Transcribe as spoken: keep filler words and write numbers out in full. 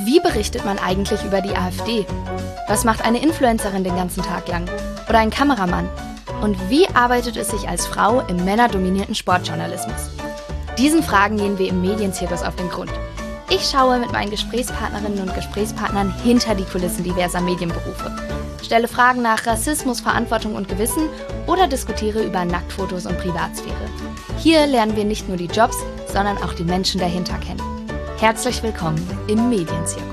Wie berichtet man eigentlich über die AfD? Was macht eine Influencerin den ganzen Tag lang? Oder ein Kameramann? Und wie arbeitet es sich als Frau im männerdominierten Sportjournalismus? Diesen Fragen gehen wir im Medienzirkus auf den Grund. Ich schaue mit meinen Gesprächspartnerinnen und Gesprächspartnern hinter die Kulissen diverser Medienberufe, stelle Fragen nach Rassismus, Verantwortung und Gewissen oder diskutiere über Nacktfotos und Privatsphäre. Hier lernen wir nicht nur die Jobs, sondern auch die Menschen dahinter kennen. Herzlich willkommen im Medienzirkus.